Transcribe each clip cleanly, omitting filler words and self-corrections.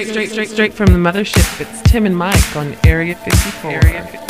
straight from the mothership. It's Tim and Mike on Area 54. Area 54.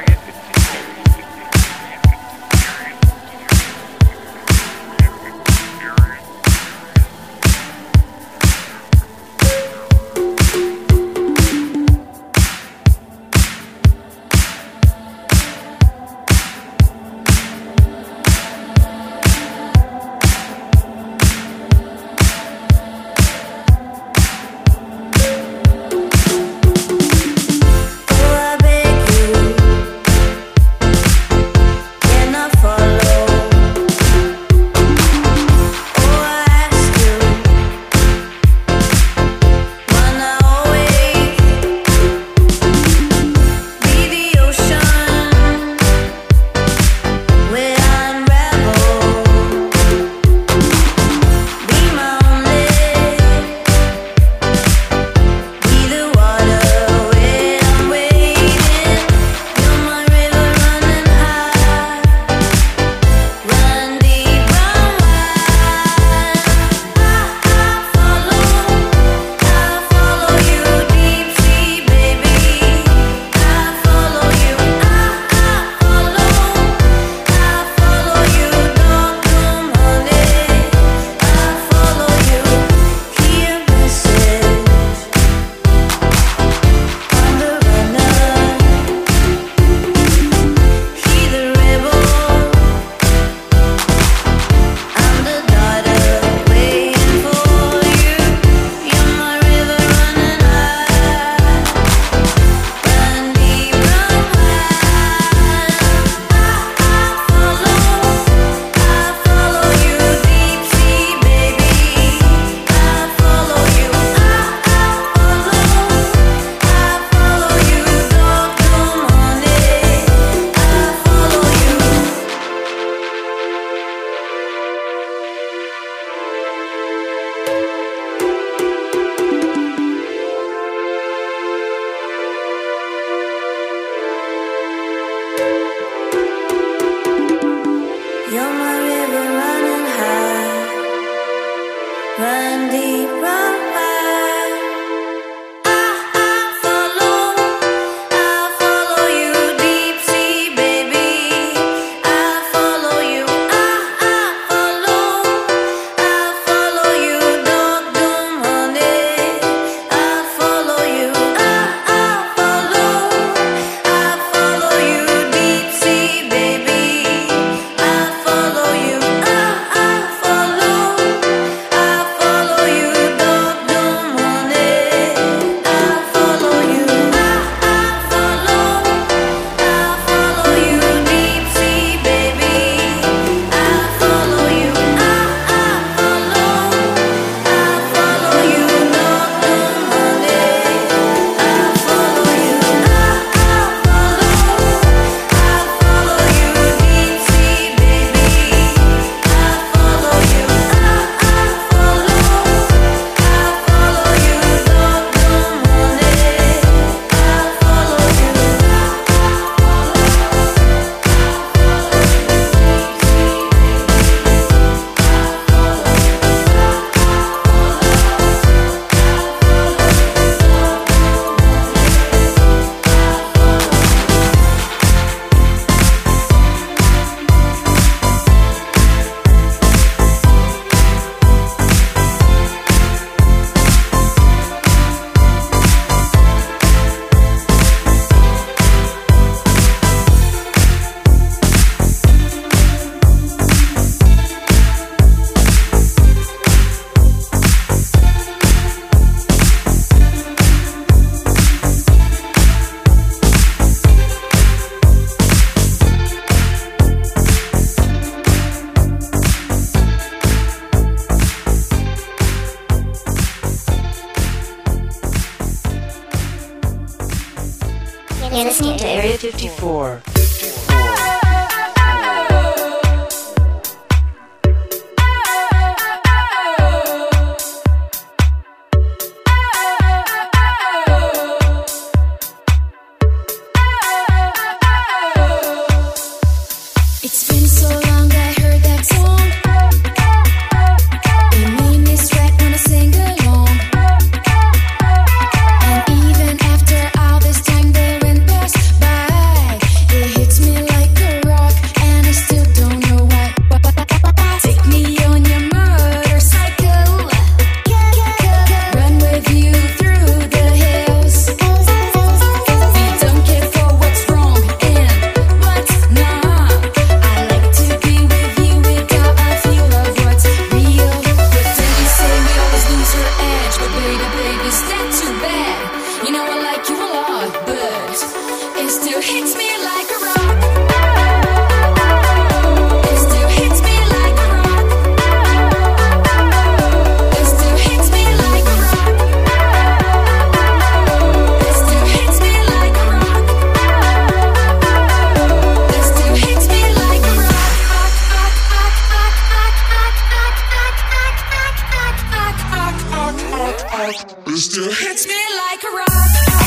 You're listening to Area 54. It made me sweat when I sing along. but it still hits me like a rock.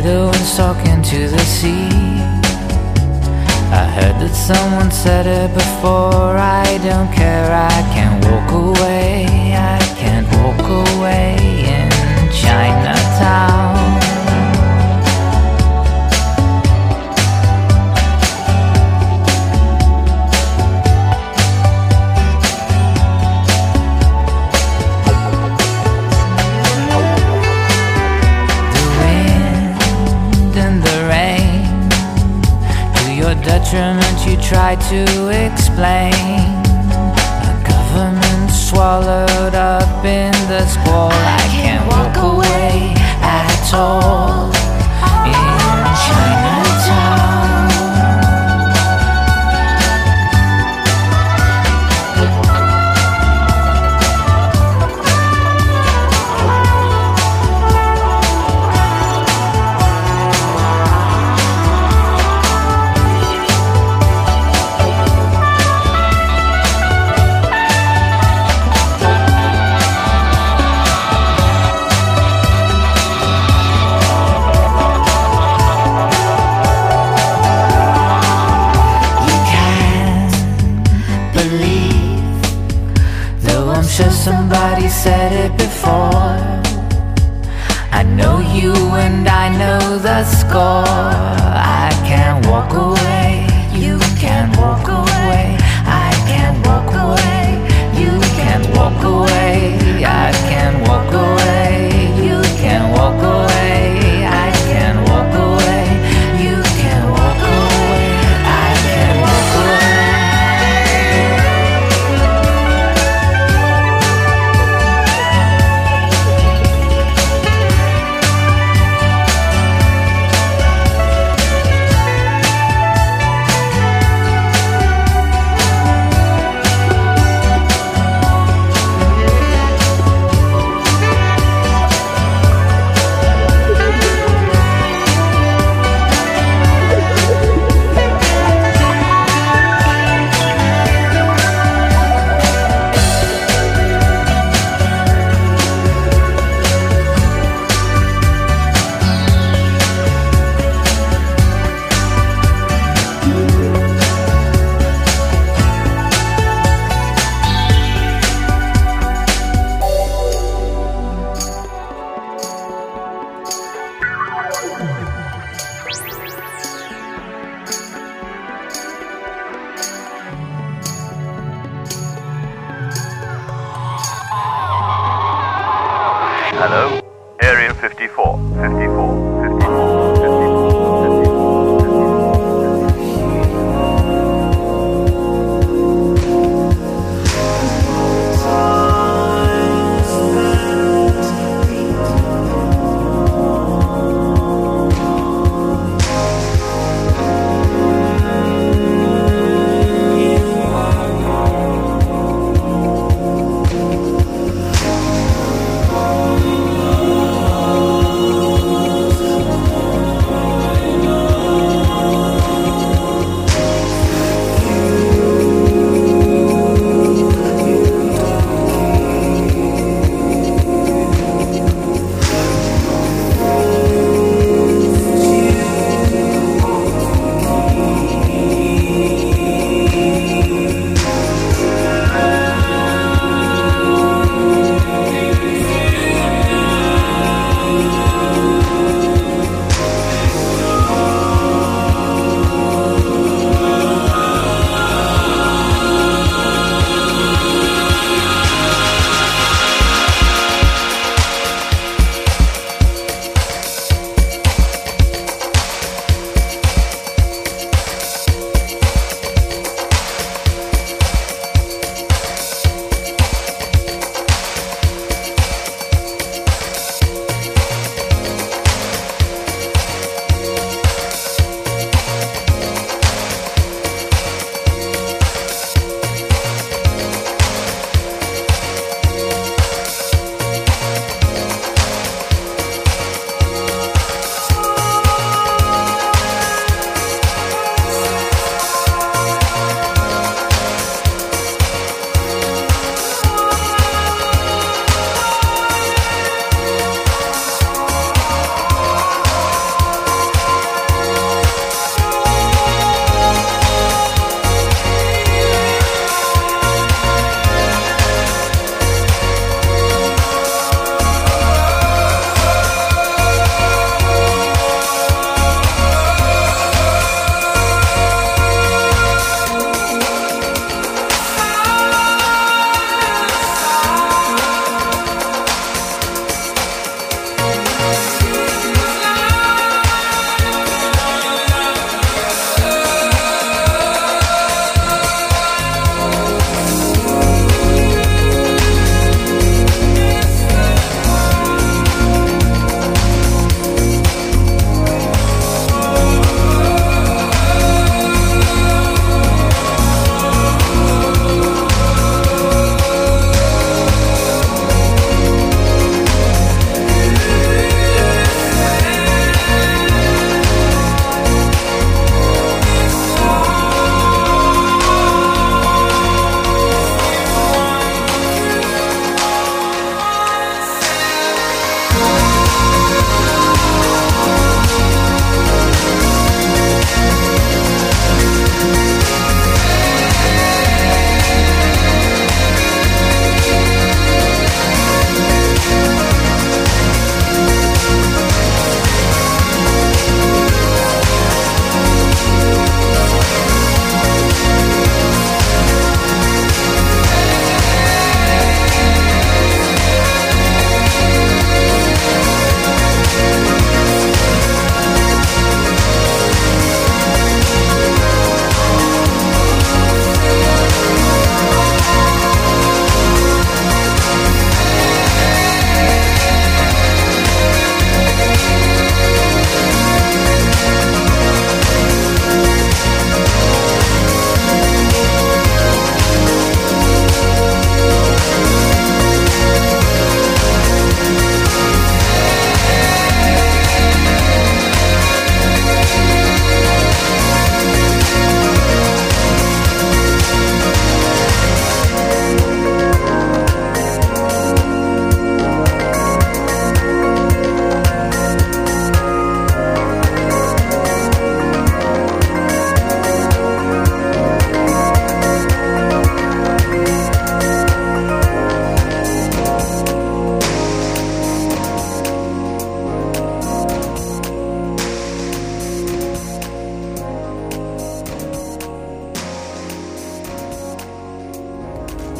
hear the winds talking to the sea. I heard that someone said it before. I don't care, I can't walk away. I can't walk away in Chinatown. Detriment you try to explain. A government swallowed up in the squall. I can't walk away at all in Chinatown. Somebody said it before. I know you and I know the score. I can't walk away, you can't walk away. I can't walk away, you can't walk away. I can't walk away, you can't walk away. I can't walk away, you can't walk away. I can't walk away. Hello, Area 54, 54, 54.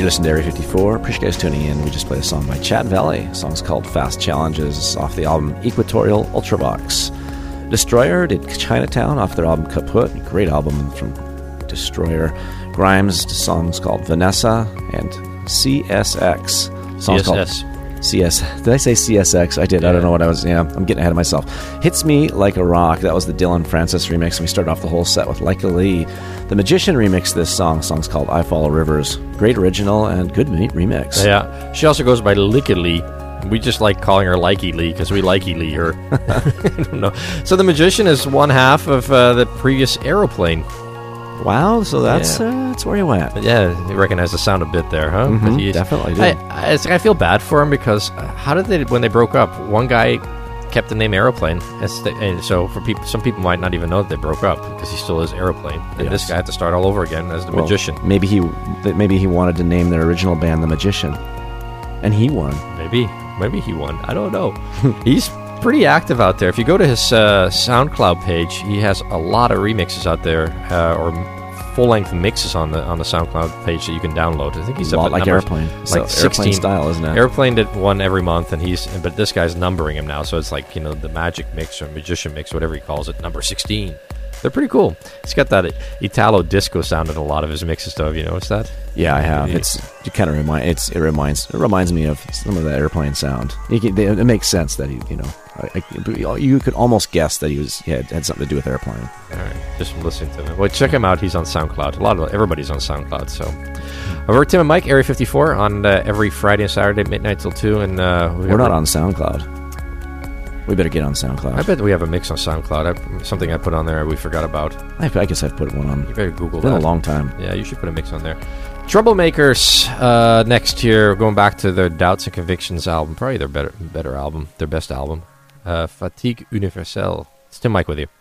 You listen to Area 54. Appreciate you guys tuning in. We just played a song by Chad Valley. The song's called Fast Challenges off the album Equatorial Ultravox. Destroyer did Chinatown off their album Kaput. Great album from Destroyer. Grimes, the song's called Vanessa. And CSX. Song's called CS. Did I say CSX? I did. Yeah. I don't know what I was. Yeah, I'm getting ahead of myself. Hits Me Like a Rock. That was the Dylan Francis remix. And we started off the whole set with Like a Lee. The Magician remixed this song. The song's called I Follow Rivers. Great original and good remix. Yeah. She also goes by Licky Lee. We just like calling her Likey Lee because we Likey Lee her. I don't know. So the Magician is one half of the previous Aeroplane. Wow, so that's where you went. Yeah, you recognize the sound a bit there, huh? Mm-hmm, definitely do. I feel bad for him because how did they, when they broke up, one guy kept the name Aeroplane, and so for people, some people might not even know that they broke up because he still is Aeroplane, and this guy had to start all over again as the Magician. Maybe he wanted to name their original band the Magician, and he won. Maybe he won. I don't know. He's pretty active out there. If you go to his SoundCloud page, he has a lot of remixes out there, or full-length mixes on the SoundCloud page that you can download. I think he's a lot like Airplane, like 16 Airplane style, isn't it? Airplane did one every month, and but this guy's numbering him now, so it's like the Magic Mix or Magician Mix, whatever he calls it, number 16. They're pretty cool. He's got that Italo disco sound in a lot of his mixes, though. Have you noticed that? Yeah, I have. It kind of reminds me of some of the Airplane sound. It makes sense that you could almost guess that he had something to do with Airplane. All right, just listening to him. Well, check him out. He's on SoundCloud. Everybody's on SoundCloud. So, over Tim and Mike, Area 54 on every Friday and Saturday, midnight till 2, and we're not on SoundCloud. We better get on SoundCloud. I bet we have a mix on SoundCloud. Something I put on there we forgot about. I guess I've put one on. You better Google that. It's been a long time. Yeah, you should put a mix on there. Troublemakers next year, going back to their Doubts and Convictions album. Probably their better album, their best album. Fatigue Universelle. It's Tim Mike with you.